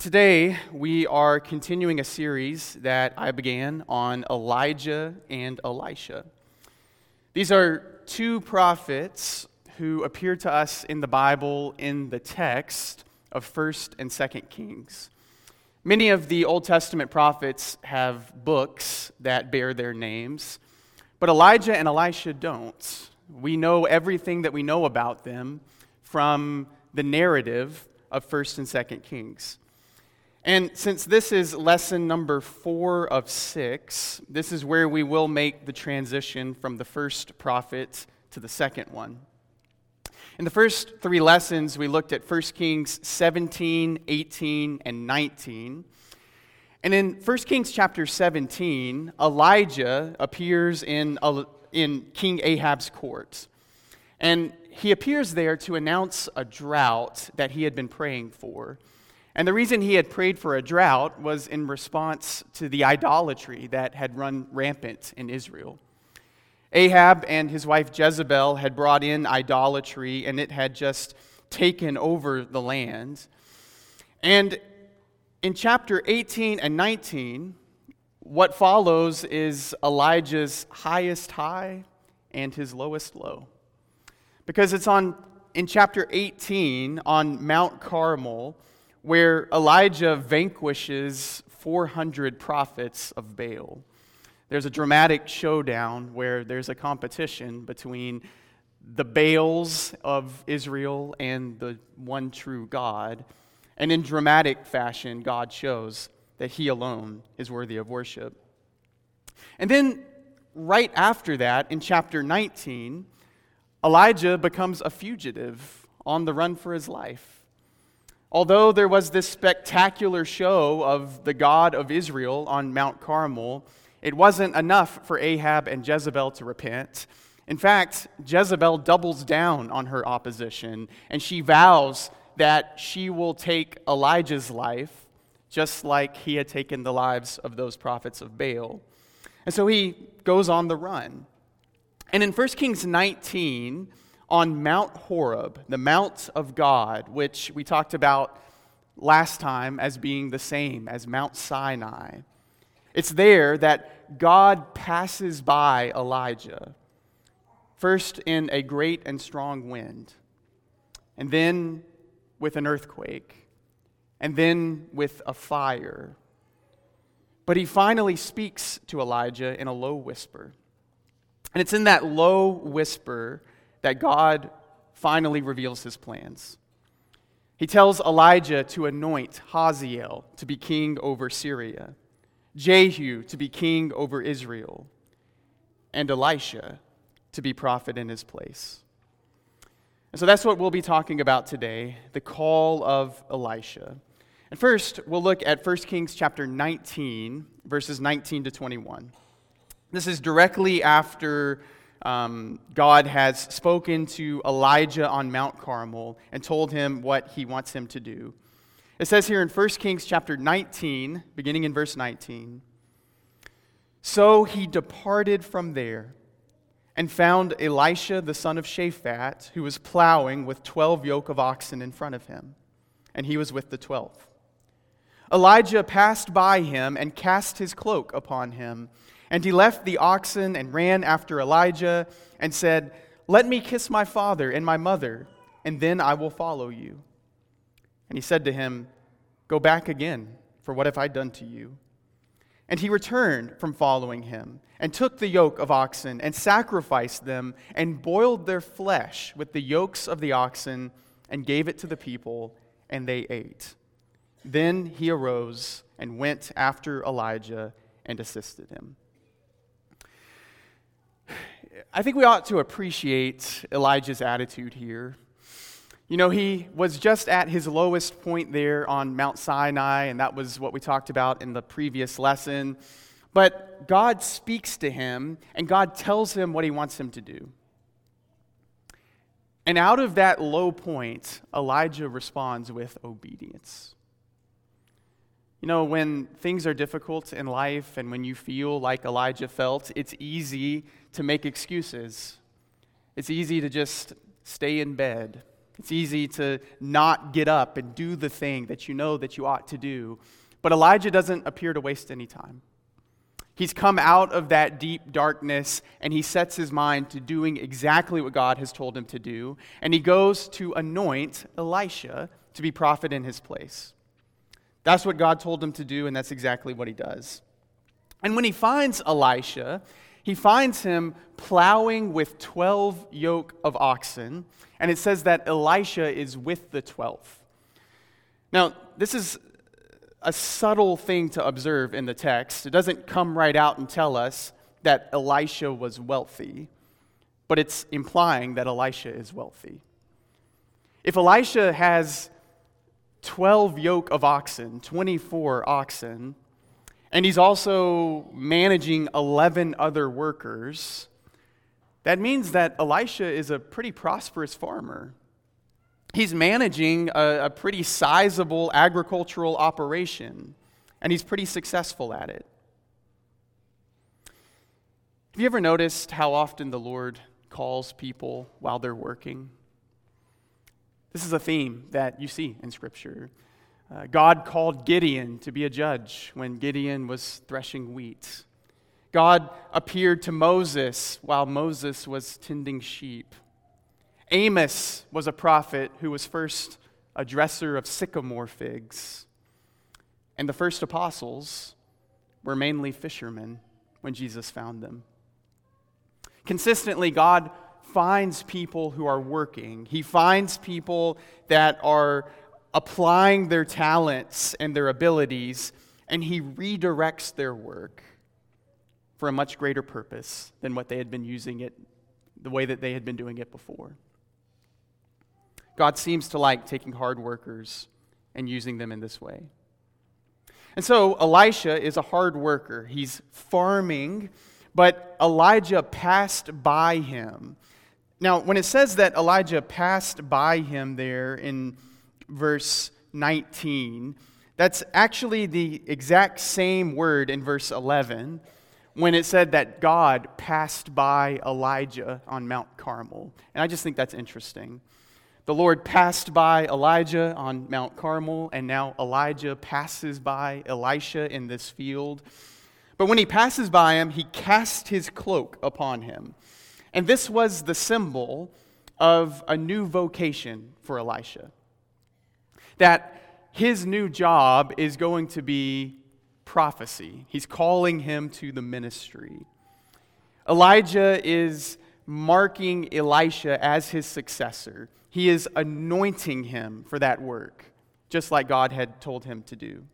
Today, we are continuing a series that I began on Elijah and Elisha. These are two prophets who appear to us in the Bible in the text of 1st and 2nd Kings. Many of the Old Testament prophets have books that bear their names, but Elijah and Elisha don't. We know everything that we know about them from the narrative of 1st and 2nd Kings. And since this is lesson number 4 of 6, this is where we will make the transition from the first prophet to the second one. In the first 3 lessons, we looked at 1 Kings 17, 18, and 19. And in 1 Kings chapter 17, Elijah appears in King Ahab's court. And he appears there to announce a drought that he had been praying for. And the reason he had prayed for a drought was in response to the idolatry that had run rampant in Israel. Ahab and his wife Jezebel had brought in idolatry, and it had just taken over the land. And in chapter 18 and 19, what follows is Elijah's highest high and his lowest low. Because it's in chapter 18 on Mount Carmel where Elijah vanquishes 400 prophets of Baal. There's a dramatic showdown where there's a competition between the Baals of Israel and the one true God. And in dramatic fashion, God shows that he alone is worthy of worship. And then right after that, in chapter 19, Elijah becomes a fugitive on the run for his life. Although there was this spectacular show of the God of Israel on Mount Carmel, it wasn't enough for Ahab and Jezebel to repent. In fact, Jezebel doubles down on her opposition, and she vows that she will take Elijah's life, just like he had taken the lives of those prophets of Baal. And so he goes on the run. And in 1 Kings 19, on Mount Horeb, the Mount of God, which we talked about last time as being the same as Mount Sinai, it's there that God passes by Elijah, first in a great and strong wind, and then with an earthquake, and then with a fire. But he finally speaks to Elijah in a low whisper. And it's in that low whisper that God finally reveals his plans. He tells Elijah to anoint Hazael to be king over Syria, Jehu to be king over Israel, and Elisha to be prophet in his place. And so that's what we'll be talking about today, the call of Elisha. And first, we'll look at 1 Kings chapter 19, verses 19 to 21. This is directly after God has spoken to Elijah on Mount Carmel and told him what he wants him to do. It says here in 1 Kings chapter 19, beginning in verse 19, "So he departed from there and found Elisha the son of Shaphat, who was plowing with 12 yoke of oxen in front of him, and he was with the 12th. Elijah passed by him and cast his cloak upon him. And he left the oxen and ran after Elijah and said, 'Let me kiss my father and my mother, and then I will follow you.' And he said to him, 'Go back again, for what have I done to you?' And he returned from following him and took the yoke of oxen and sacrificed them and boiled their flesh with the yokes of the oxen and gave it to the people, and they ate. Then he arose and went after Elijah and assisted him." I think we ought to appreciate Elijah's attitude here. You know, he was just at his lowest point there on Mount Sinai, and that was what we talked about in the previous lesson. But God speaks to him, and God tells him what he wants him to do. And out of that low point, Elijah responds with obedience. You know, when things are difficult in life and when you feel like Elijah felt, it's easy to make excuses. It's easy to just stay in bed It's easy to not get up and do the thing that you know that you ought to do. But Elijah doesn't appear to waste any time. He's come out of that deep darkness, and he sets his mind to doing exactly what God has told him to do. And he goes to anoint Elisha to be prophet in his place. That's what God told him to do, and that's exactly what he does. And when he finds Elisha, he finds him plowing with 12 yoke of oxen, and it says that Elisha is with the 12th. Now, this is a subtle thing to observe in the text. It doesn't come right out and tell us that Elisha was wealthy, but it's implying that Elisha is wealthy. If Elisha has 12 yoke of oxen, 24 oxen, and he's also managing 11 other workers, that means that Elisha is a pretty prosperous farmer. He's managing a pretty sizable agricultural operation, and he's pretty successful at it. Have you ever noticed how often the Lord calls people while they're working? This is a theme that you see in Scripture. God called Gideon to be a judge when Gideon was threshing wheat. God appeared to Moses while Moses was tending sheep. Amos was a prophet who was first a dresser of sycamore figs. And the first apostles were mainly fishermen when Jesus found them. Consistently, God finds people who are working. He finds people that are applying their talents and their abilities, and he redirects their work for a much greater purpose than what they had been using it, the way that they had been doing it before. God seems to like taking hard workers and using them in this way. And so Elisha is a hard worker. He's farming, but Elijah passed by him. Now, when it says that Elijah passed by him there in verse 19, that's actually the exact same word in verse 11 when it said that God passed by Elijah on Mount Carmel. And I just think that's interesting. The Lord passed by Elijah on Mount Carmel, and now Elijah passes by Elisha in this field. But when he passes by him, he cast his cloak upon him. And this was the symbol of a new vocation for Elisha. That his new job is going to be prophecy. He's calling him to the ministry. Elijah is marking Elisha as his successor. He is anointing him for that work, just like God had told him to do.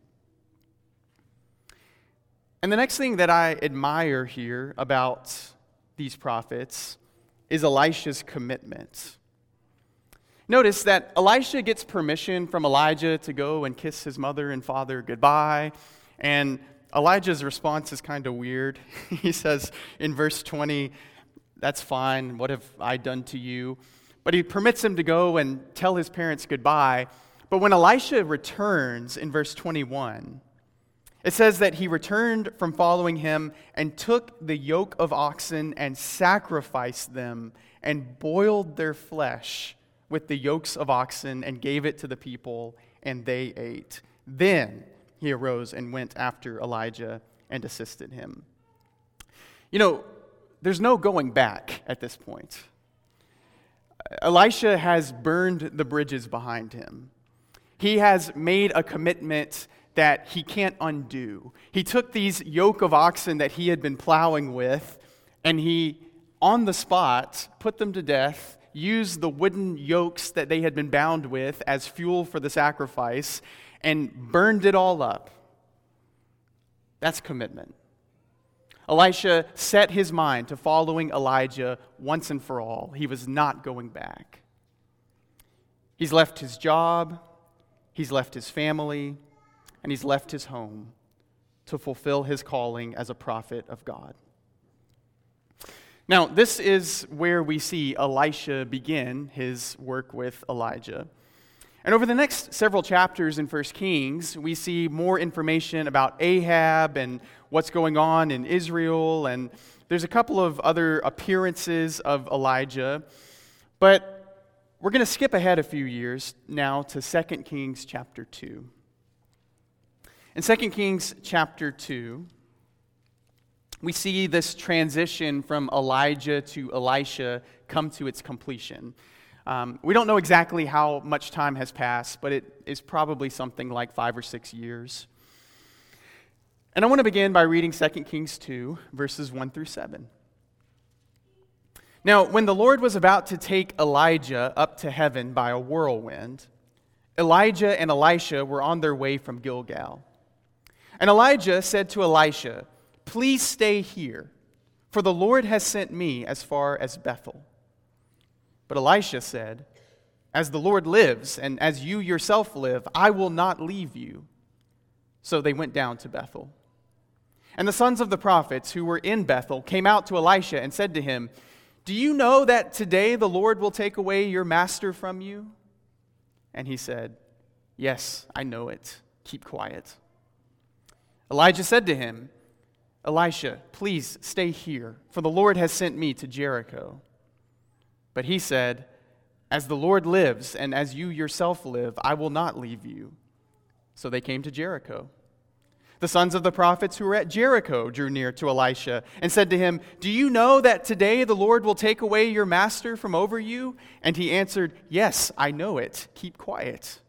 And the next thing that I admire here about these prophets is Elisha's commitment. Notice that Elisha gets permission from Elijah to go and kiss his mother and father goodbye, and Elijah's response is kind of weird. He says in verse 20, "That's fine, what have I done to you?" But he permits him to go and tell his parents goodbye. But when Elisha returns in verse 21, it says that he returned from following him and took the yoke of oxen and sacrificed them and boiled their flesh with the yokes of oxen and gave it to the people, and they ate. Then he arose and went after Elijah and assisted him. You know, there's no going back at this point. Elisha has burned the bridges behind him. He has made a commitment that he can't undo. He took these yoke of oxen that he had been plowing with, and he, on the spot, put them to death, used the wooden yokes that they had been bound with as fuel for the sacrifice, and burned it all up. That's commitment. Elisha set his mind to following Elijah once and for all. He was not going back. He's left his job, he's left his family, and he's left his home to fulfill his calling as a prophet of God. Now, this is where we see Elisha begin his work with Elijah. And over the next several chapters in 1 Kings, we see more information about Ahab and what's going on in Israel, and there's a couple of other appearances of Elijah. But we're going to skip ahead a few years now to 2 Kings chapter 2. In 2 Kings chapter 2, we see this transition from Elijah to Elisha come to its completion. We don't know exactly how much time has passed, but it is probably something like 5 or 6 years. And I want to begin by reading 2 Kings 2, verses 1 through 7. Now, when the Lord was about to take Elijah up to heaven by a whirlwind, Elijah and Elisha were on their way from Gilgal. And Elijah said to Elisha, "Please stay here, for the Lord has sent me as far as Bethel." But Elisha said, "As the Lord lives, and as you yourself live, I will not leave you." So they went down to Bethel. And the sons of the prophets who were in Bethel came out to Elisha and said to him, "Do you know that today the Lord will take away your master from you?" And he said, "Yes, I know it. Keep quiet." Elijah said to him, "Elisha, please stay here, for the Lord has sent me to Jericho." But he said, "As the Lord lives, and as you yourself live, I will not leave you." So they came to Jericho. The sons of the prophets who were at Jericho drew near to Elisha and said to him, "Do you know that today the Lord will take away your master from over you?" And he answered, "Yes, I know it. Keep quiet."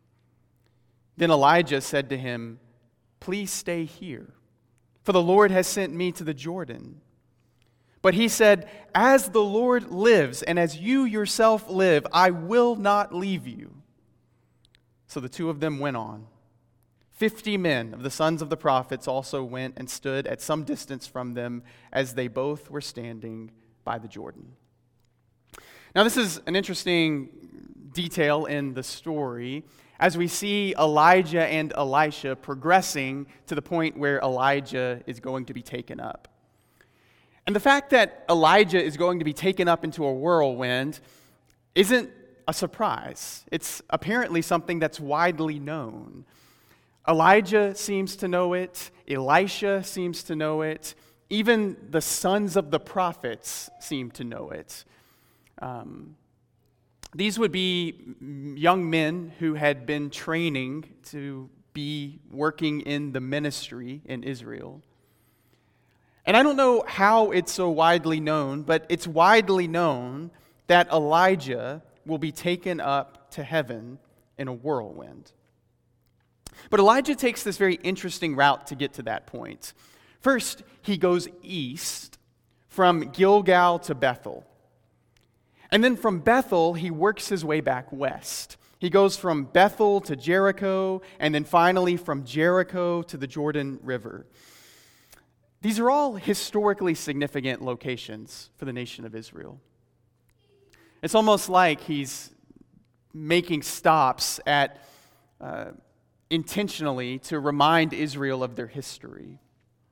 Then Elijah said to him, "Please stay here, for the Lord has sent me to the Jordan." But he said, "As the Lord lives, and as you yourself live, I will not leave you." So the two of them went on. 50 men of the sons of the prophets also went and stood at some distance from them as they both were standing by the Jordan. Now, this is an interesting detail in the story as we see Elijah and Elisha progressing to the point where Elijah is going to be taken up. And the fact that Elijah is going to be taken up into a whirlwind isn't a surprise. It's apparently something that's widely known. Elijah seems to know it. Elisha seems to know it. Even the sons of the prophets seem to know it. These would be young men who had been training to be working in the ministry in Israel. And I don't know how it's so widely known, but it's widely known that Elijah will be taken up to heaven in a whirlwind. But Elijah takes this very interesting route to get to that point. First, he goes east from Gilgal to Bethel. And then from Bethel, he works his way back west. He goes from Bethel to Jericho, and then finally from Jericho to the Jordan River. These are all historically significant locations for the nation of Israel. It's almost like he's making stops at intentionally to remind Israel of their history.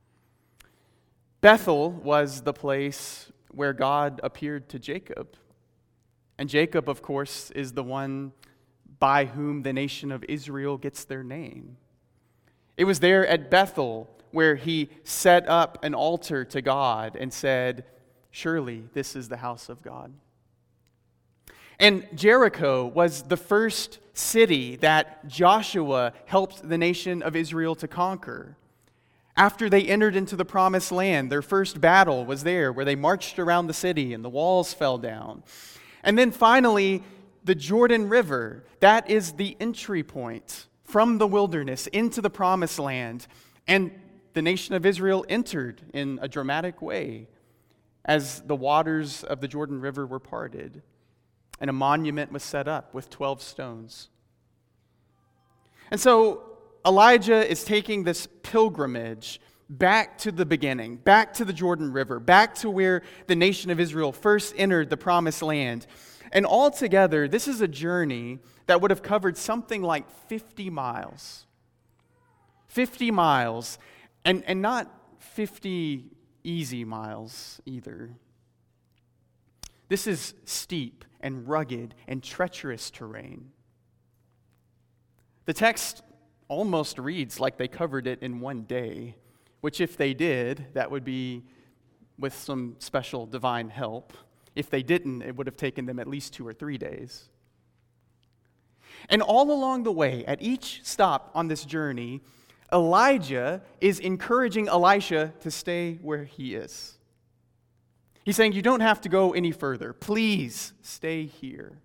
Bethel was the place where God appeared to Jacob. And Jacob, of course, is the one by whom the nation of Israel gets their name. It was there at Bethel where he set up an altar to God and said, "Surely this is the house of God." And Jericho was the first city that Joshua helped the nation of Israel to conquer. After they entered into the promised land, their first battle was there, where they marched around the city and the walls fell down. And then finally, the Jordan River, that is the entry point from the wilderness into the promised land. And the nation of Israel entered in a dramatic way as the waters of the Jordan River were parted. And a monument was set up with 12 stones. And so Elijah is taking this pilgrimage back to the beginning, back to the Jordan River, back to where the nation of Israel first entered the promised land. And altogether, this is a journey that would have covered something like 50 miles. 50 miles, and not 50 easy miles either. This is steep and rugged and treacherous terrain. The text almost reads like they covered it in one day, which if they did, that would be with some special divine help. If they didn't, it would have taken them at least 2 or 3 days. And all along the way, at each stop on this journey, Elijah is encouraging Elisha to stay where he is. He's saying, you don't have to go any further. Please stay here.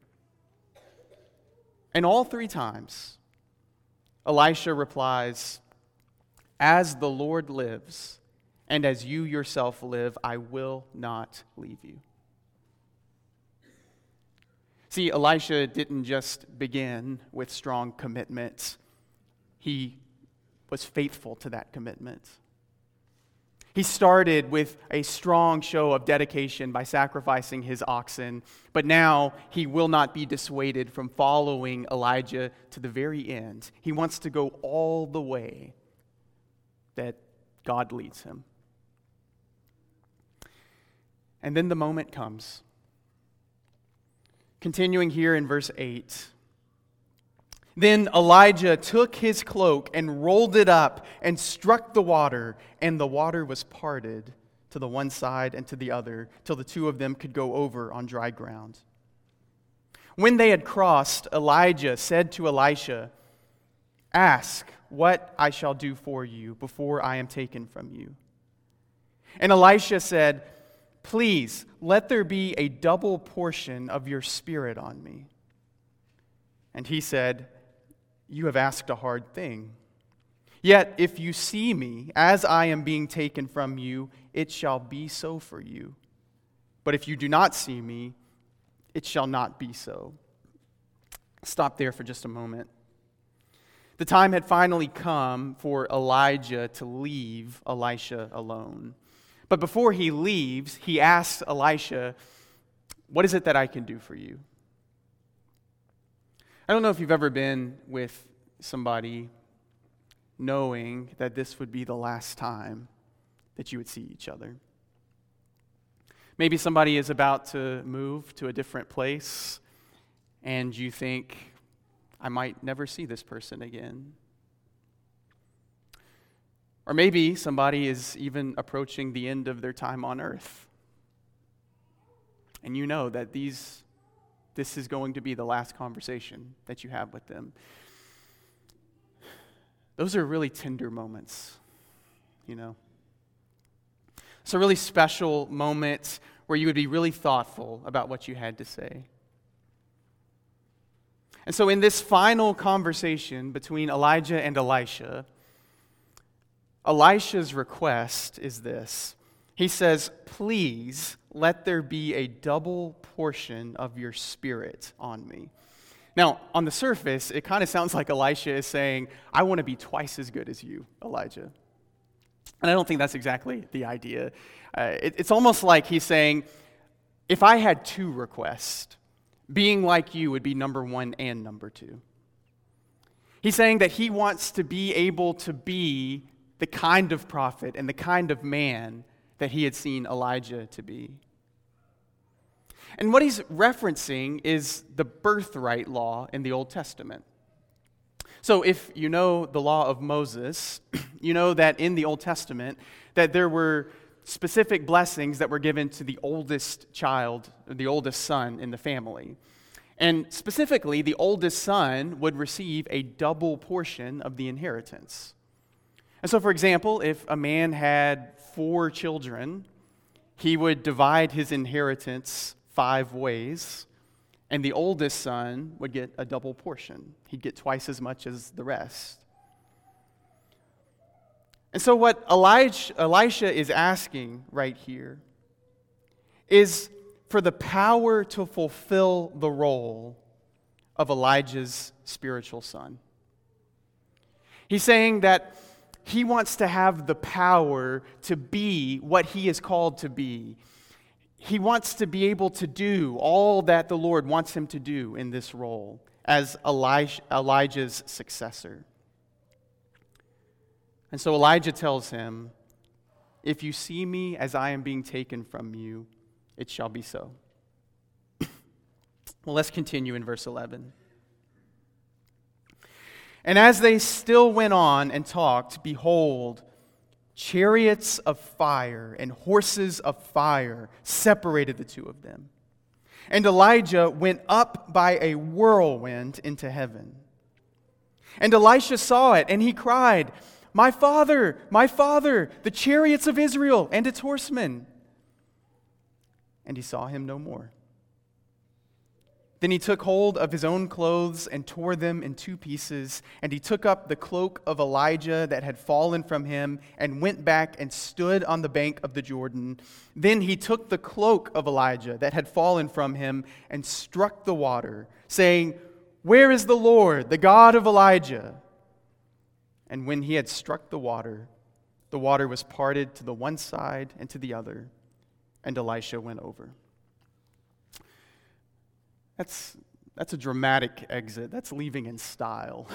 And all 3 times, Elisha replies, as the Lord lives, and as you yourself live, I will not leave you. See, Elisha didn't just begin with strong commitment. He was faithful to that commitment. He started with a strong show of dedication by sacrificing his oxen, but now he will not be dissuaded from following Elijah to the very end. He wants to go all the way that God leads him. And then the moment comes. Continuing here in verse 8. Then Elijah took his cloak and rolled it up and struck the water, and the water was parted to the one side and to the other, till the 2 of them could go over on dry ground. When they had crossed, Elijah said to Elisha, ask what I shall do for you before I am taken from you. And Elisha said, please, let there be a double portion of your spirit on me. And he said, you have asked a hard thing. Yet if you see me as I am being taken from you, it shall be so for you. But if you do not see me, it shall not be so. Stop there for just a moment. The time had finally come for Elijah to leave Elisha alone. But before he leaves, he asks Elisha, what is it that I can do for you? I don't know if you've ever been with somebody knowing that this would be the last time that you would see each other. Maybe somebody is about to move to a different place, and you think, I might never see this person again. Or maybe somebody is even approaching the end of their time on earth, and you know that this is going to be the last conversation that you have with them. Those are really tender moments, you know. It's a really special moment where you would be really thoughtful about what you had to say. And so in this final conversation between Elijah and Elisha, Elisha's request is this. He says, please let there be a double portion of your spirit on me. Now, on the surface, it kind of sounds like Elisha is saying, I want to be twice as good as you, Elijah. And I don't think that's exactly the idea. It's almost like he's saying, if I had 2 requests, being like you would be number 1 and number 2. He's saying that he wants to be able to be the kind of prophet and the kind of man that he had seen Elijah to be. And what he's referencing is the birthright law in the Old Testament. So if you know the law of Moses, you know that in the Old Testament that there were specific blessings that were given to the oldest child, the oldest son in the family. And specifically, the oldest son would receive a double portion of the inheritance. And so, for example, if a man had 4 children, he would divide his inheritance 5 ways, and the oldest son would get a double portion. He'd get twice as much as the rest. And so what Elisha is asking right here is for the power to fulfill the role of Elijah's spiritual son. He's saying that he wants to have the power to be what he is called to be. He wants to be able to do all that the Lord wants him to do in this role as Elijah's successor. And so Elijah tells him, if you see me as I am being taken from you, it shall be so. Well, let's continue in verse 11. And as they still went on and talked, behold, chariots of fire and horses of fire separated the 2 of them. And Elijah went up by a whirlwind into heaven. And Elisha saw it, and he cried, my father, the chariots of Israel and its horsemen. And he saw him no more. Then he took hold of his own clothes and tore them in two pieces, and he took up the cloak of Elijah that had fallen from him and went back and stood on the bank of the Jordan. Then he took the cloak of Elijah that had fallen from him and struck the water, saying, where is the Lord, the God of Elijah? And when he had struck the water was parted to the one side and to the other, and Elisha went over. That's a dramatic exit. That's leaving in style.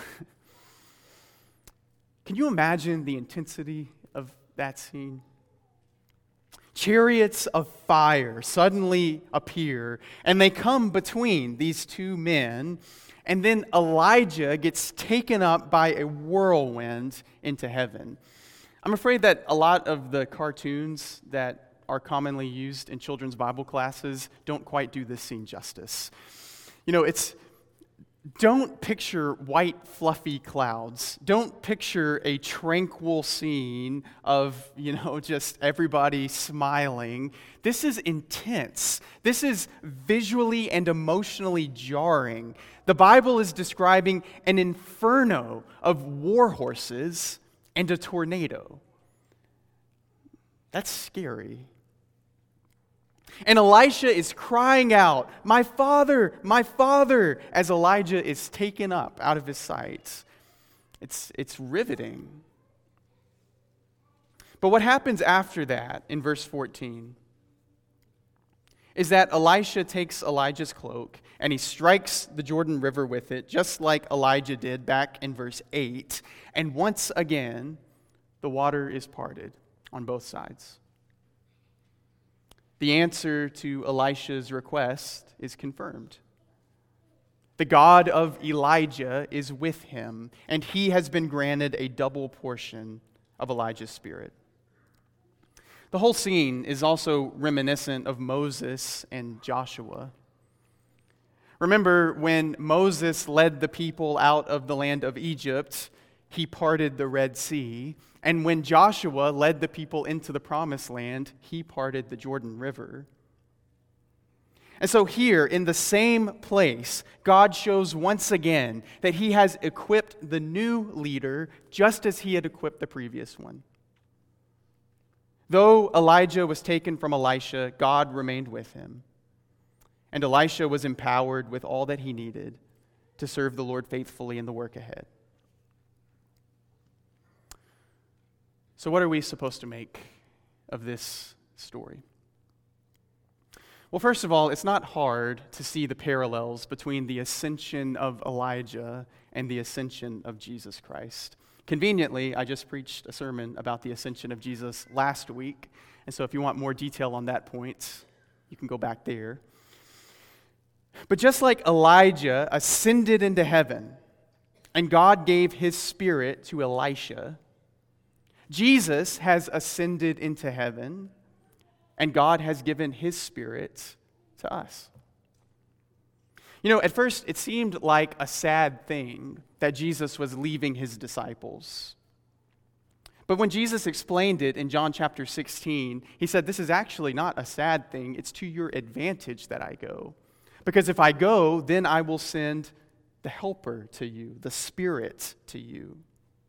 Can you imagine the intensity of that scene? Chariots of fire suddenly appear, and they come between these two men, and then Elijah gets taken up by a whirlwind into heaven. I'm afraid that a lot of the cartoons that are commonly used in children's Bible classes don't quite do this scene justice. Don't picture white, fluffy clouds. Don't picture a tranquil scene of, just everybody smiling. This is intense. This is visually and emotionally jarring. The Bible is describing an inferno of war horses and a tornado. That's scary. And Elisha is crying out, my father, as Elijah is taken up out of his sight. It's riveting. But what happens after that in verse 14 is that Elisha takes Elijah's cloak and he strikes the Jordan River with it, just like Elijah did back in verse 8. And once again, the water is parted on both sides. The answer to Elisha's request is confirmed. The God of Elijah is with him, and he has been granted a double portion of Elijah's spirit. The whole scene is also reminiscent of Moses and Joshua. Remember when Moses led the people out of the land of Egypt, he parted the Red Sea. And when Joshua led the people into the Promised Land, he parted the Jordan River. And so here, in the same place, God shows once again that he has equipped the new leader just as he had equipped the previous one. Though Elijah was taken from Elisha, God remained with him. And Elisha was empowered with all that he needed to serve the Lord faithfully in the work ahead. So what are we supposed to make of this story? Well, first of all, it's not hard to see the parallels between the ascension of Elijah and the ascension of Jesus Christ. Conveniently, I just preached a sermon about the ascension of Jesus last week, and so if you want more detail on that point, you can go back there. But just like Elijah ascended into heaven, and God gave his spirit to Elisha, Jesus has ascended into heaven, and God has given his spirit to us. At first it seemed like a sad thing that Jesus was leaving his disciples. But when Jesus explained it in John chapter 16, he said, this is actually not a sad thing. It's to your advantage that I go. Because if I go, then I will send the helper to you, the Spirit to you.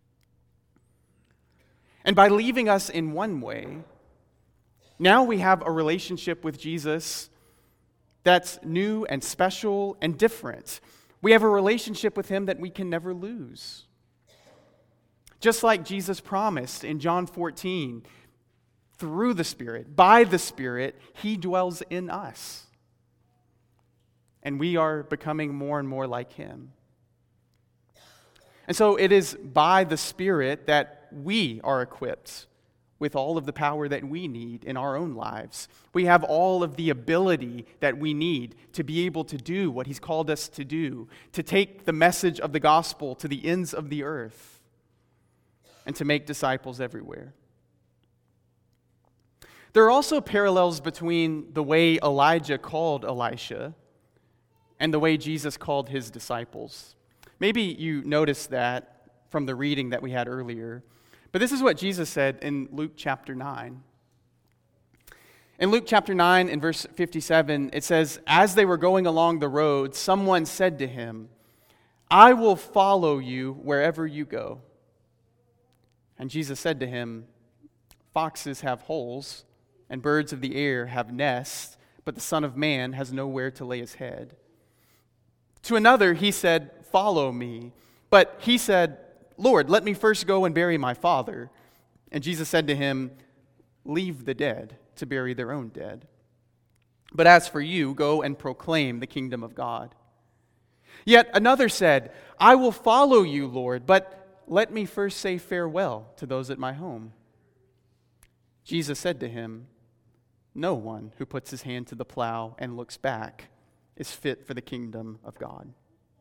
And by leaving us in one way, now we have a relationship with Jesus that's new and special and different. We have a relationship with him that we can never lose. Just like Jesus promised in John 14, through the Spirit, by the Spirit, he dwells in us. And we are becoming more and more like him. And so it is by the Spirit that we are equipped with all of the power that we need in our own lives. We have all of the ability that we need to be able to do what he's called us to do, to take the message of the gospel to the ends of the earth, and to make disciples everywhere. There are also parallels between the way Elijah called Elisha and the way Jesus called his disciples. Maybe you noticed that from the reading that we had earlier. But this is what Jesus said in Luke chapter 9. In Luke chapter 9, in verse 57, it says, "As they were going along the road, someone said to him, 'I will follow you wherever you go.' And Jesus said to him, 'Foxes have holes, and birds of the air have nests, but the Son of Man has nowhere to lay his head.' To another he said, 'Follow me.' But he said, 'Lord, let me first go and bury my father.' And Jesus said to him, 'Leave the dead to bury their own dead. But as for you, go and proclaim the kingdom of God.' Yet another said, 'I will follow you, Lord, but let me first say farewell to those at my home.' Jesus said to him, 'No one who puts his hand to the plow and looks back is fit for the kingdom of God.'"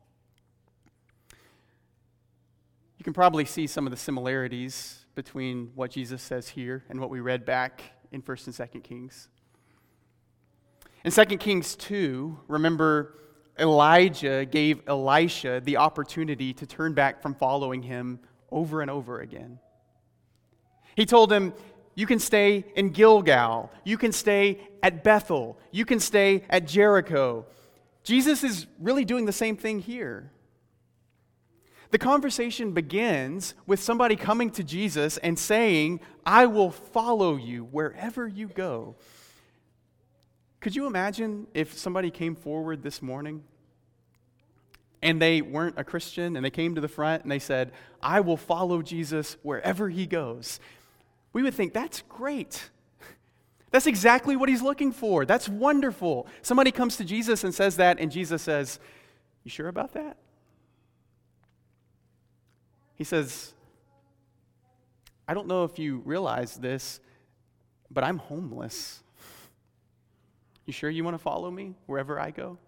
You can probably see some of the similarities between what Jesus says here and what we read back in 1st and 2nd Kings. In 2 Kings 2, remember, Elijah gave Elisha the opportunity to turn back from following him over and over again. He told him, "You can stay in Gilgal. You can stay at Bethel. You can stay at Jericho." Jesus is really doing the same thing here. The conversation begins with somebody coming to Jesus and saying, "I will follow you wherever you go." Could you imagine if somebody came forward this morning and they weren't a Christian and they came to the front and they said, "I will follow Jesus wherever he goes"? We would think, that's great. That's exactly what he's looking for. That's wonderful. Somebody comes to Jesus and says that, and Jesus says, "You sure about that?" He says, "I don't know if you realize this, but I'm homeless. You sure you want to follow me wherever I go?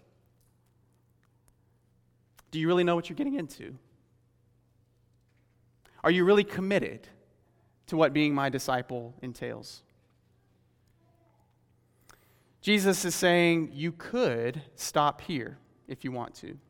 Do you really know what you're getting into? Are you really committed to what being my disciple entails?" Jesus is saying you could stop here if you want to.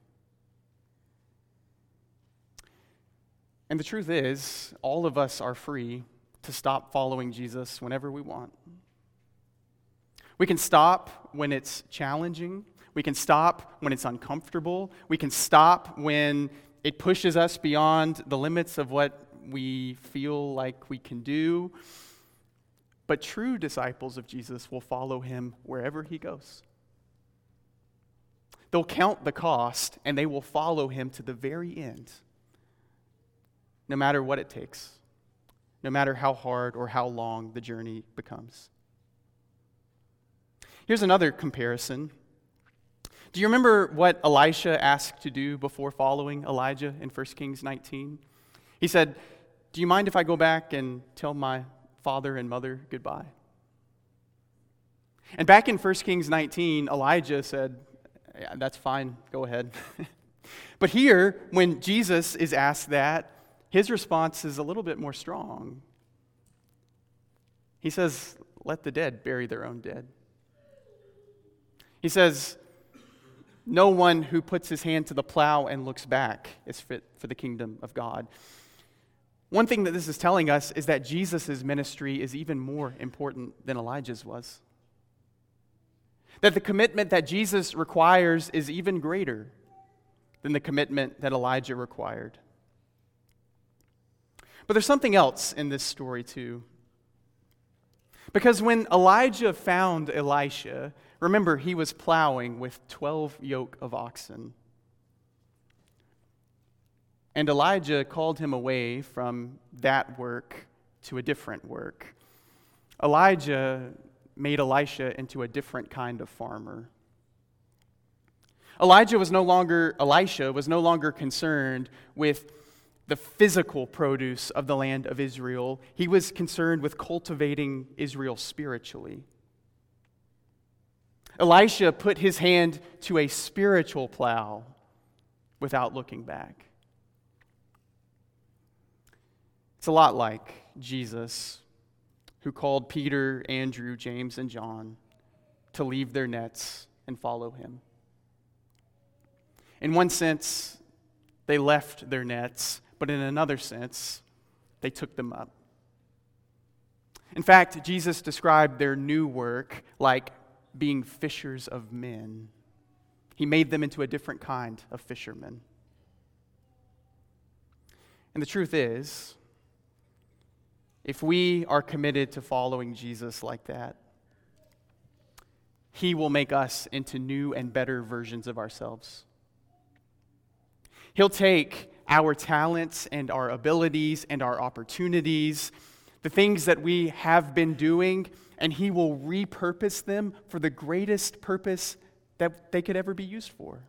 And the truth is, all of us are free to stop following Jesus whenever we want. We can stop when it's challenging. We can stop when it's uncomfortable. We can stop when it pushes us beyond the limits of what we feel like we can do. But true disciples of Jesus will follow him wherever he goes. They'll count the cost, and they will follow him to the very end, no matter what it takes, no matter how hard or how long the journey becomes. Here's another comparison. Do you remember what Elisha asked to do before following Elijah in 1 Kings 19? He said, "Do you mind if I go back and tell my father and mother goodbye?" And back in 1 Kings 19, Elijah said, "Yeah, that's fine, go ahead." But here, when Jesus is asked that, his response is a little bit more strong. He says, "Let the dead bury their own dead." He says, "No one who puts his hand to the plow and looks back is fit for the kingdom of God." One thing that this is telling us is that Jesus' ministry is even more important than Elijah's was. That the commitment that Jesus requires is even greater than the commitment that Elijah required. But there's something else in this story too. Because when Elijah found Elisha, remember, he was plowing with 12 yoke of oxen. And Elijah called him away from that work to a different work. Elijah made Elisha into a different kind of farmer. Elisha was no longer concerned with the physical produce of the land of Israel. He was concerned with cultivating Israel spiritually. Elisha put his hand to a spiritual plow without looking back. It's a lot like Jesus who called Peter, Andrew, James, and John to leave their nets and follow him. In one sense, they left their nets, but in another sense, they took them up. In fact, Jesus described their new work like being fishers of men. He made them into a different kind of fishermen. And the truth is, if we are committed to following Jesus like that, He will make us into new and better versions of ourselves. He'll take our talents and our abilities and our opportunities, the things that we have been doing, and He will repurpose them for the greatest purpose that they could ever be used for.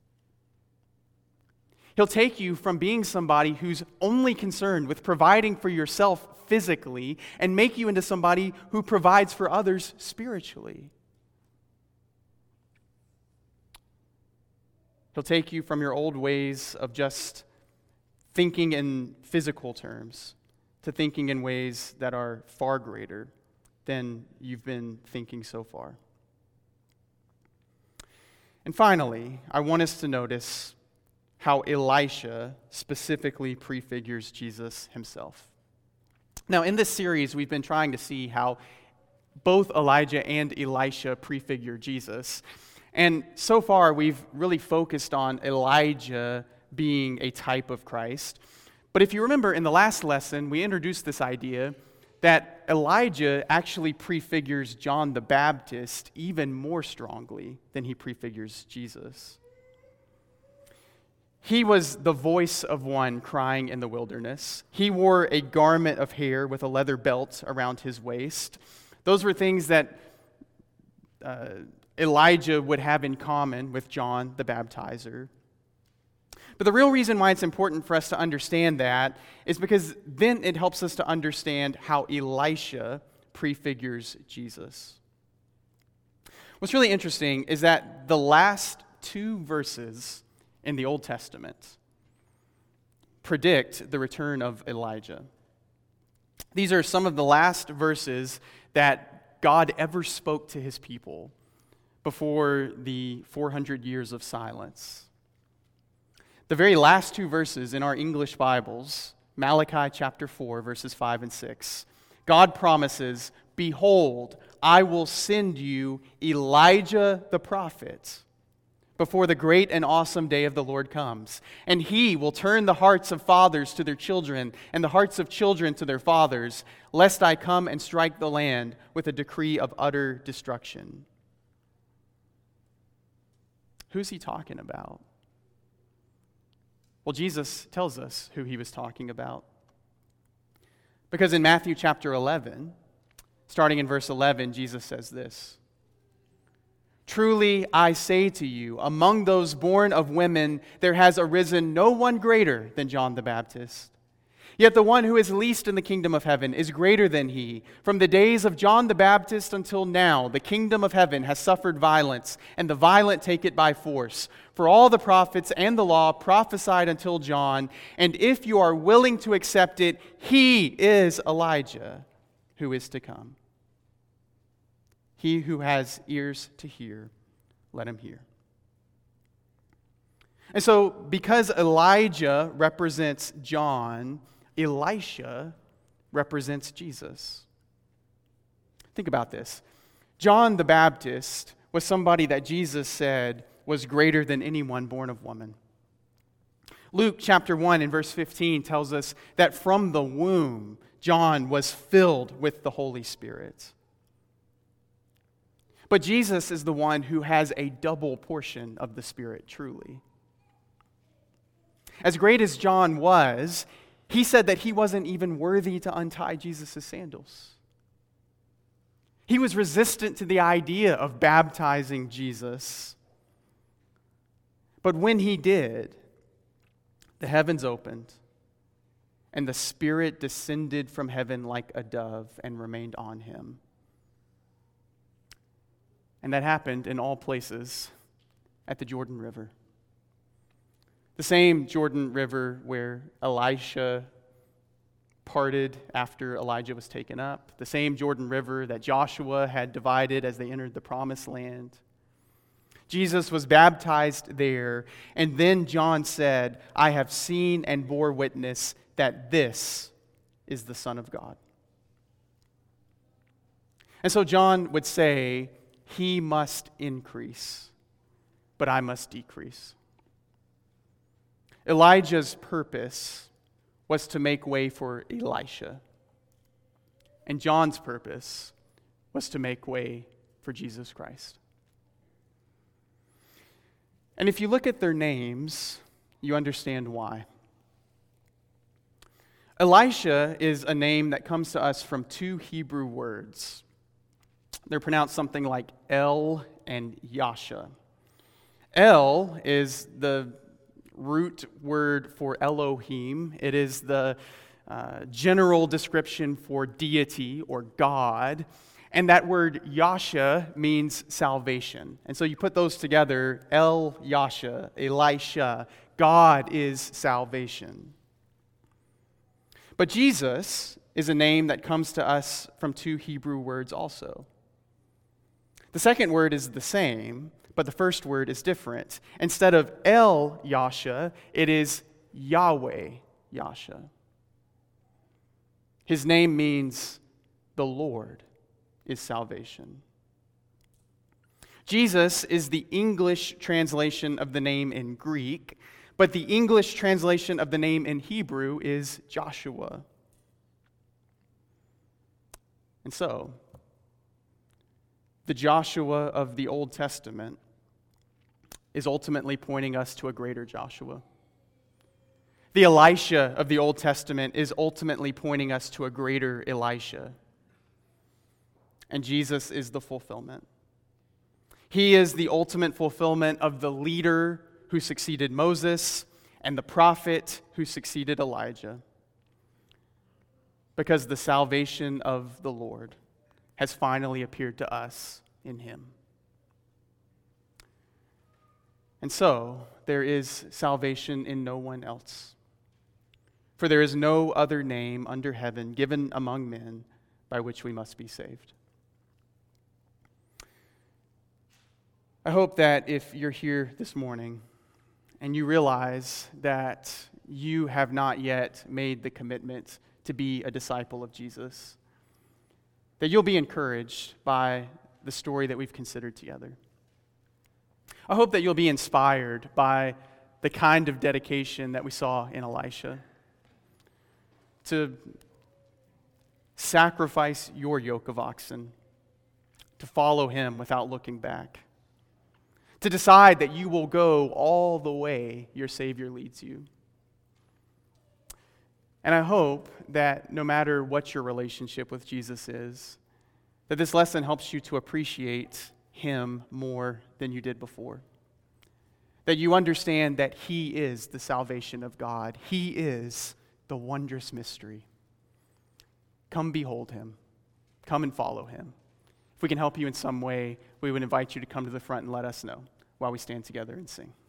He'll take you from being somebody who's only concerned with providing for yourself physically and make you into somebody who provides for others spiritually. He'll take you from your old ways of just thinking in physical terms to thinking in ways that are far greater than you've been thinking so far. And finally, I want us to notice how Elisha specifically prefigures Jesus himself. Now, in this series, we've been trying to see how both Elijah and Elisha prefigure Jesus. And so far, we've really focused on Elijah being a type of Christ. But if you remember, in the last lesson, we introduced this idea that Elijah actually prefigures John the Baptist even more strongly than he prefigures Jesus. He was the voice of one crying in the wilderness. He wore a garment of hair with a leather belt around his waist. Those were things that Elijah would have in common with John the Baptizer. But the real reason why it's important for us to understand that is because then it helps us to understand how Elisha prefigures Jesus. What's really interesting is that the last two verses in the Old Testament predict the return of Elijah. These are some of the last verses that God ever spoke to his people before the 400 years of silence. The very last two verses in our English Bibles, Malachi chapter 4, verses 5 and 6, God promises, "Behold, I will send you Elijah the prophet before the great and awesome day of the Lord comes. And he will turn the hearts of fathers to their children and the hearts of children to their fathers, lest I come and strike the land with a decree of utter destruction." Who's he talking about? Well, Jesus tells us who he was talking about. Because in Matthew chapter 11, starting in verse 11, Jesus says this: "Truly I say to you, among those born of women, there has arisen no one greater than John the Baptist. Yet the one who is least in the kingdom of heaven is greater than he. From the days of John the Baptist until now, the kingdom of heaven has suffered violence, and the violent take it by force. For all the prophets and the law prophesied until John, and if you are willing to accept it, he is Elijah who is to come. He who has ears to hear, let him hear." And so, because Elijah represents John, Elisha represents Jesus. Think about this. John the Baptist was somebody that Jesus said was greater than anyone born of woman. Luke chapter 1 and verse 15 tells us that from the womb, John was filled with the Holy Spirit. But Jesus is the one who has a double portion of the Spirit, truly. As great as John was, he said that he wasn't even worthy to untie Jesus' sandals. He was resistant to the idea of baptizing Jesus. But when he did, the heavens opened, and the Spirit descended from heaven like a dove and remained on him. And that happened in all places at the Jordan River. The same Jordan River where Elisha parted after Elijah was taken up, the same Jordan River that Joshua had divided as they entered the promised land. Jesus was baptized there, and then John said, "I have seen and bore witness that this is the Son of God." And so John would say, "He must increase, but I must decrease." Elijah's purpose was to make way for Elisha, and John's purpose was to make way for Jesus Christ. And if you look at their names, you understand why. Elisha is a name that comes to us from two Hebrew words. They're pronounced something like El and Yasha. El is the root word for Elohim. It is the general description for deity or God. And that word Yasha means salvation. And so you put those together, El Yasha, Elisha, God is salvation. But Jesus is a name that comes to us from two Hebrew words also. The second word is the same, but the first word is different. Instead of El Yasha, it is Yahweh Yasha. His name means the Lord is salvation. Jesus is the English translation of the name in Greek, but the English translation of the name in Hebrew is Joshua. And so, the Joshua of the Old Testament is ultimately pointing us to a greater Joshua. The Elisha of the Old Testament is ultimately pointing us to a greater Elisha. And Jesus is the fulfillment. He is the ultimate fulfillment of the leader who succeeded Moses and the prophet who succeeded Elijah. Because the salvation of the Lord has finally appeared to us in him. And so, there is salvation in no one else. For there is no other name under heaven given among men by which we must be saved. I hope that if you're here this morning and you realize that you have not yet made the commitment to be a disciple of Jesus, that you'll be encouraged by the story that we've considered together. I hope that you'll be inspired by the kind of dedication that we saw in Elisha to sacrifice your yoke of oxen, to follow him without looking back, to decide that you will go all the way your Savior leads you. And I hope that no matter what your relationship with Jesus is, that this lesson helps you to appreciate him more than you did before. That you understand that he is the salvation of God. He is the wondrous mystery. Come behold him. Come and follow him. If we can help you in some way, we would invite you to come to the front and let us know while we stand together and sing.